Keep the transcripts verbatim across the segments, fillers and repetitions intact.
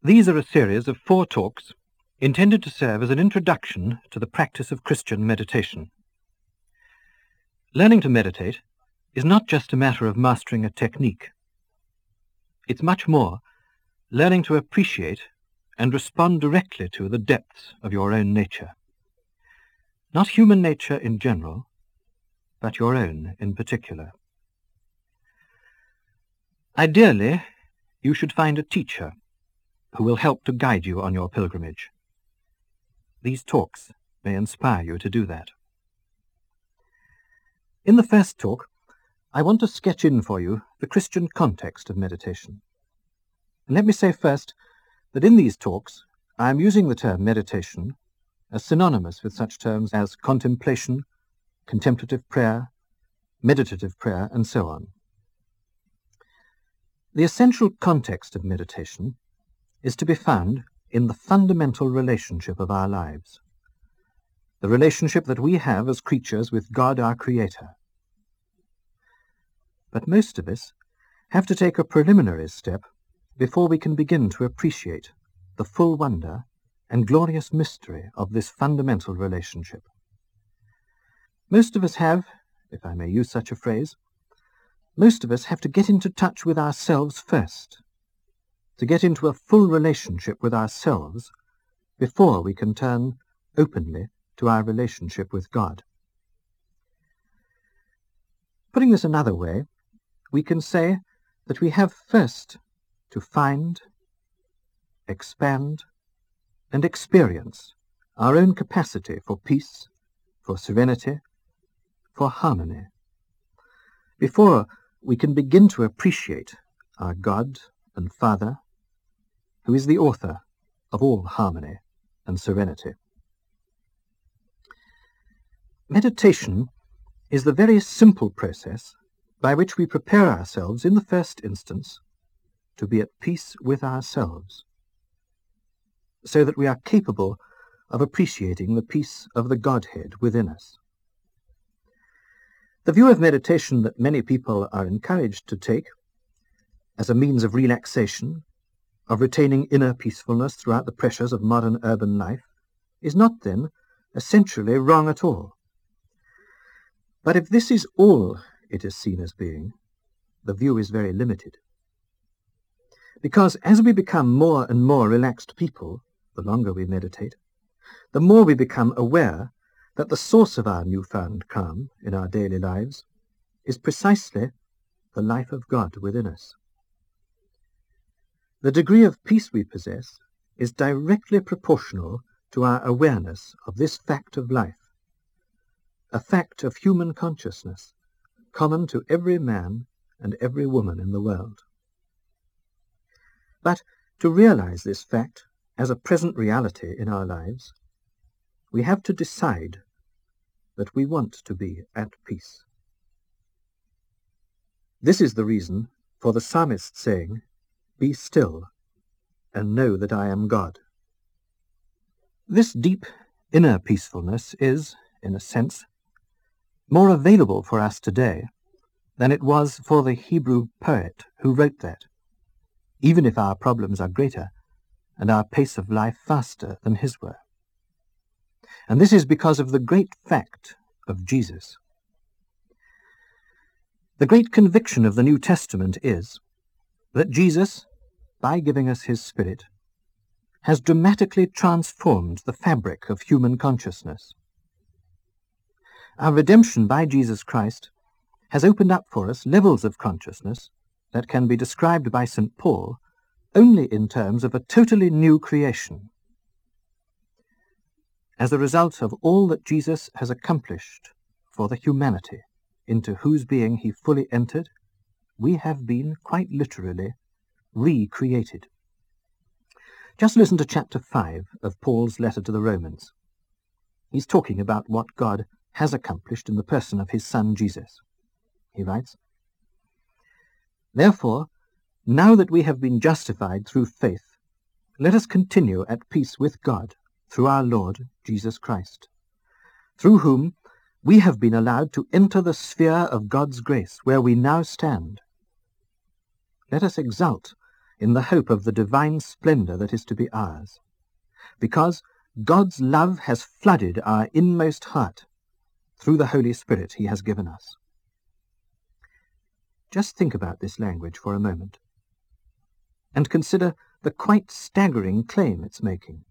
These are a series of four talks intended to serve as an introduction to the practice of Christian meditation. Learning to meditate is not just a matter of mastering a technique. It's much more learning to appreciate and respond directly to the depths of your own nature. Not human nature in general, but your own in particular. Ideally, you should find a teacher who will help to guide you on your pilgrimage. These talks may inspire you to do that. In the first talk, I want to sketch in for you the Christian context of meditation. And let me say first that in these talks I am using the term meditation as synonymous with such terms as contemplation, contemplative prayer, meditative prayer, and so on. The essential context of meditation is to be found in the fundamental relationship of our lives, the relationship that we have as creatures with God our Creator. But most of us have to take a preliminary step before we can begin to appreciate the full wonder and glorious mystery of this fundamental relationship. Most of us have, if I may use such a phrase, most of us have to get into touch with ourselves first, to get into a full relationship with ourselves before we can turn openly to our relationship with God. Putting this another way, we can say that we have first to find, expand, and experience our own capacity for peace, for serenity, for harmony, before we can begin to appreciate our God and Father, who is the author of all harmony and serenity. Meditation is the very simple process by which we prepare ourselves in the first instance to be at peace with ourselves, so that we are capable of appreciating the peace of the Godhead within us. The view of meditation that many people are encouraged to take as a means of relaxation, of retaining inner peacefulness throughout the pressures of modern urban life, is not, then, essentially wrong at all. But if this is all it is seen as being, the view is very limited. Because as we become more and more relaxed people, the longer we meditate, the more we become aware that the source of our newfound calm in our daily lives is precisely the life of God within us. The degree of peace we possess is directly proportional to our awareness of this fact of life, a fact of human consciousness common to every man and every woman in the world. But to realize this fact as a present reality in our lives, we have to decide that we want to be at peace. This is the reason for the psalmist saying, "Be still, and know that I am God." This deep inner peacefulness is, in a sense, more available for us today than it was for the Hebrew poet who wrote that, even if our problems are greater and our pace of life faster than his were. And this is because of the great fact of Jesus. The great conviction of the New Testament is that Jesus, by giving us his Spirit, has dramatically transformed the fabric of human consciousness. Our redemption by Jesus Christ has opened up for us levels of consciousness that can be described by Saint Paul only in terms of a totally new creation. As a result of all that Jesus has accomplished for the humanity into whose being he fully entered, we have been, quite literally, recreated. Just listen to chapter five of Paul's letter to the Romans. He's talking about what God has accomplished in the person of his Son Jesus. He writes, "Therefore, now that we have been justified through faith, let us continue at peace with God through our Lord Jesus Christ, through whom we have been allowed to enter the sphere of God's grace, where we now stand. Let us exult in the hope of the divine splendor that is to be ours, because God's love has flooded our inmost heart through the Holy Spirit he has given us. Just think about this language for a moment, and consider the quite staggering claim it's making.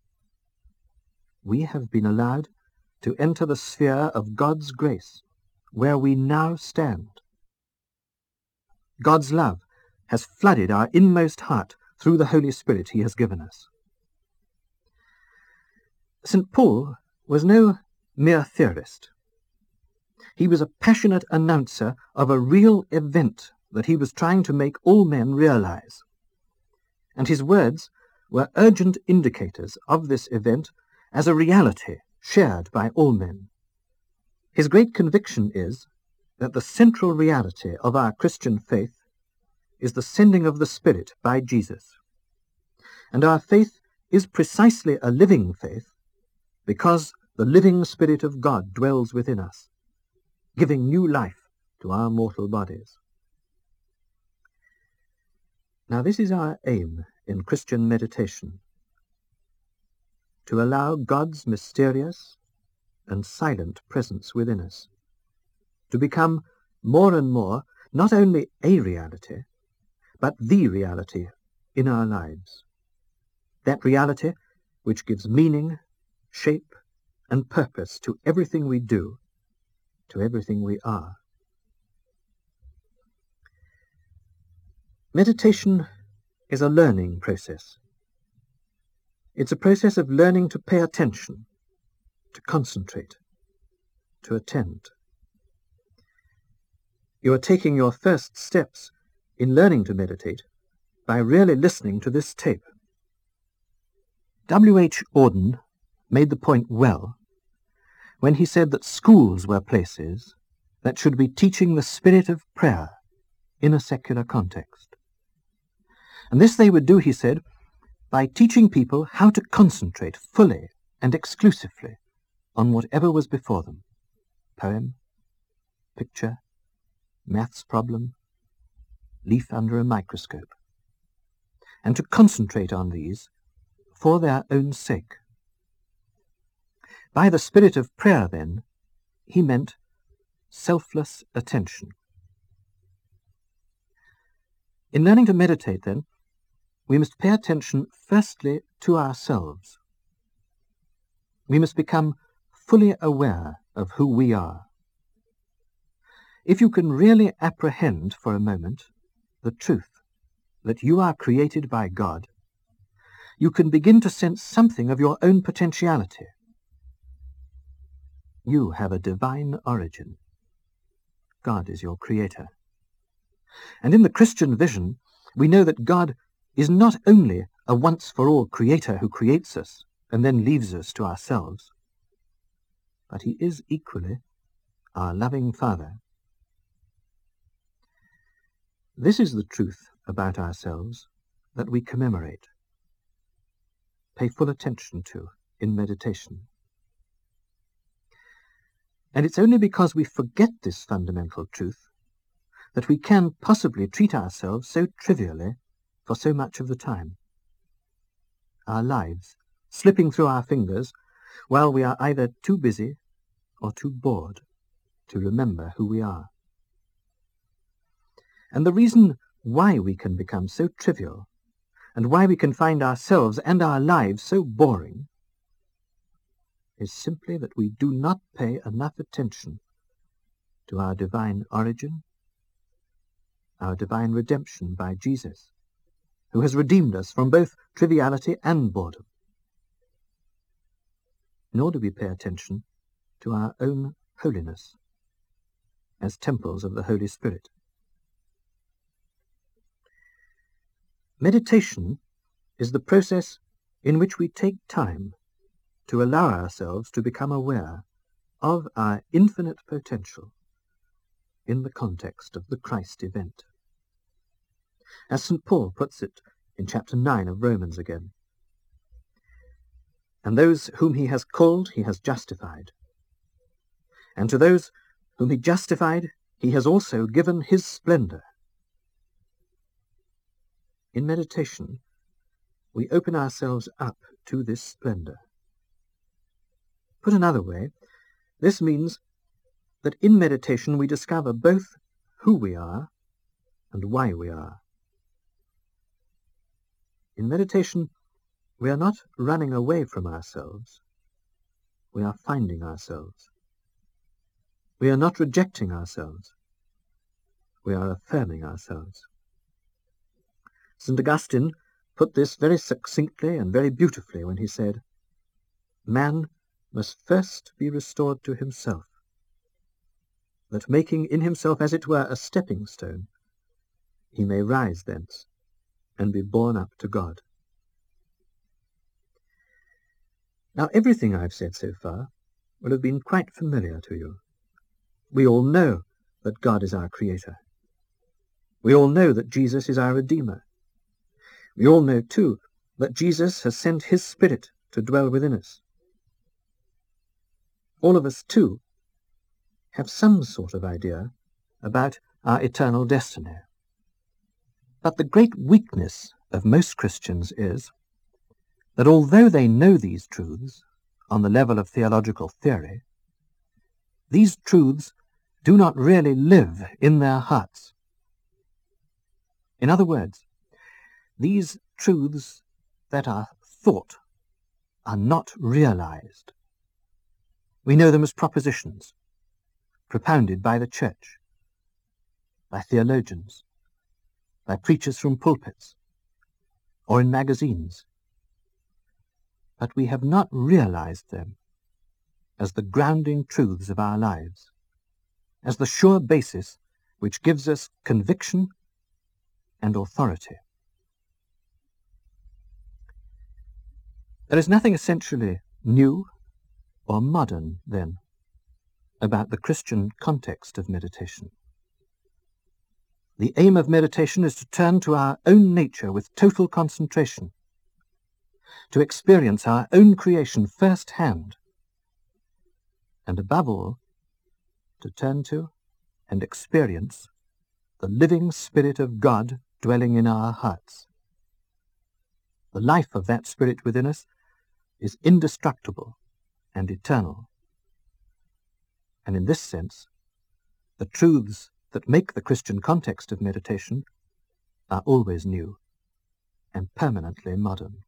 We have been allowed to enter the sphere of God's grace, where we now stand. God's love has flooded our inmost heart through the Holy Spirit he has given us. Saint Paul was no mere theorist. He was a passionate announcer of a real event that he was trying to make all men realize. And his words were urgent indicators of this event as a reality shared by all men. His great conviction is that the central reality of our Christian faith is the sending of the Spirit by Jesus. And our faith is precisely a living faith because the living Spirit of God dwells within us, giving new life to our mortal bodies. Now this is our aim in Christian meditation, to allow God's mysterious and silent presence within us to become more and more not only a reality, but the reality in our lives. That reality which gives meaning, shape, and purpose to everything we do, to everything we are. Meditation is a learning process. It's a process of learning to pay attention, to concentrate, to attend. You are taking your first steps in learning to meditate by really listening to this tape. W H Auden made the point well when he said that schools were places that should be teaching the spirit of prayer in a secular context. And this they would do, he said, by teaching people how to concentrate fully and exclusively on whatever was before them. Poem, picture, maths problem, leaf under a microscope. And to concentrate on these for their own sake. By the spirit of prayer, then, he meant selfless attention. In learning to meditate, then, we must pay attention firstly to ourselves. We must become fully aware of who we are. If you can really apprehend for a moment the truth that you are created by God, you can begin to sense something of your own potentiality. You have a divine origin. God is your creator. And in the Christian vision, we know that God is not only a once-for-all creator who creates us and then leaves us to ourselves, but he is equally our loving Father. This is the truth about ourselves that we commemorate, pay full attention to in meditation. And it's only because we forget this fundamental truth that we can possibly treat ourselves so trivially for so much of the time. Our lives slipping through our fingers while we are either too busy or too bored to remember who we are. And the reason why we can become so trivial and why we can find ourselves and our lives so boring is simply that we do not pay enough attention to our divine origin, our divine redemption by Jesus, who has redeemed us from both triviality and boredom. Nor do we pay attention to our own holiness as temples of the Holy Spirit. Meditation is the process in which we take time to allow ourselves to become aware of our infinite potential in the context of the Christ event. As Saint Paul puts it in chapter nine of Romans again, and those whom he has called he has justified, and to those whom he justified he has also given his splendor. In meditation, we open ourselves up to this splendor. Put another way, this means that in meditation we discover both who we are and why we are. In meditation, we are not running away from ourselves. We are finding ourselves. We are not rejecting ourselves. We are affirming ourselves. Saint Augustine put this very succinctly and very beautifully when he said, "Man must first be restored to himself, that making in himself as it were a stepping stone, he may rise thence and be borne up to God." Now everything I've said so far will have been quite familiar to you. We all know that God is our Creator. We all know that Jesus is our Redeemer. We all know, too, that Jesus has sent his Spirit to dwell within us. All of us, too, have some sort of idea about our eternal destiny. But the great weakness of most Christians is that although they know these truths on the level of theological theory, these truths do not really live in their hearts. In other words, these truths that are thought are not realized. We know them as propositions, propounded by the Church, by theologians, by preachers from pulpits, or in magazines. But we have not realized them as the grounding truths of our lives, as the sure basis which gives us conviction and authority. There is nothing essentially new or modern, then, about the Christian context of meditation. The aim of meditation is to turn to our own nature with total concentration, to experience our own creation first-hand, and above all, to turn to and experience the living Spirit of God dwelling in our hearts. The life of that Spirit within us is indestructible and eternal. And in this sense, the truths that make the Christian context of meditation are always new and permanently modern.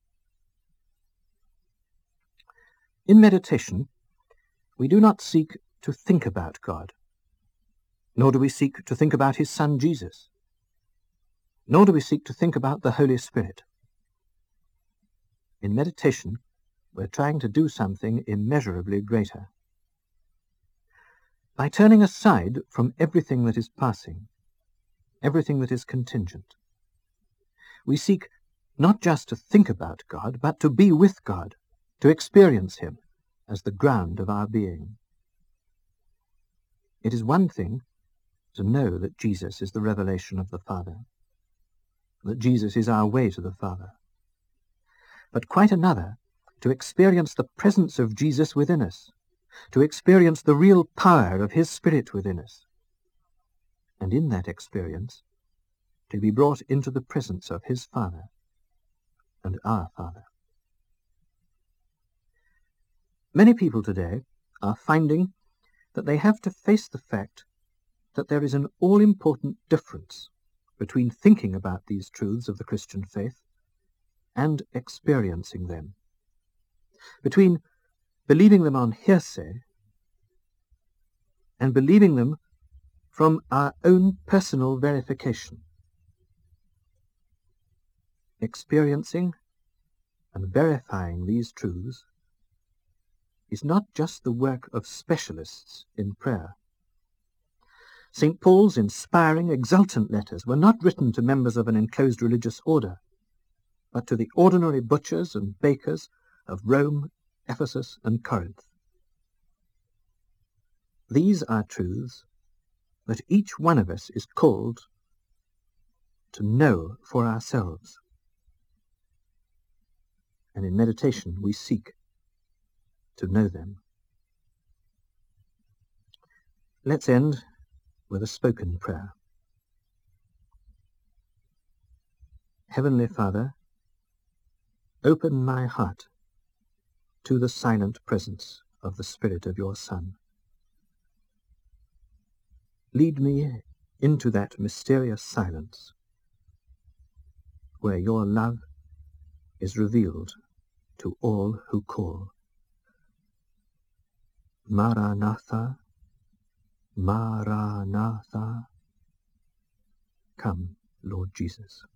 In meditation, we do not seek to think about God, nor do we seek to think about his Son Jesus, nor do we seek to think about the Holy Spirit. In meditation, we're trying to do something immeasurably greater. By turning aside from everything that is passing, everything that is contingent, we seek not just to think about God, but to be with God, to experience him as the ground of our being. It is one thing to know that Jesus is the revelation of the Father, that Jesus is our way to the Father, but quite another to experience the presence of Jesus within us, to experience the real power of his Spirit within us, and in that experience to be brought into the presence of his Father and our Father. Many people today are finding that they have to face the fact that there is an all-important difference between thinking about these truths of the Christian faith and experiencing them, between believing them on hearsay and believing them from our own personal verification. Experiencing and verifying these truths is not just the work of specialists in prayer. Saint Paul's inspiring, exultant letters were not written to members of an enclosed religious order, but to the ordinary butchers and bakers of Rome, Ephesus, and Corinth. These are truths that each one of us is called to know for ourselves. And in meditation we seek to know them. Let's end with a spoken prayer. Heavenly Father, open my heart to the silent presence of the Spirit of your Son. Lead me into that mysterious silence where your love is revealed to all who call. Maranatha, Maranatha. Come, Lord Jesus.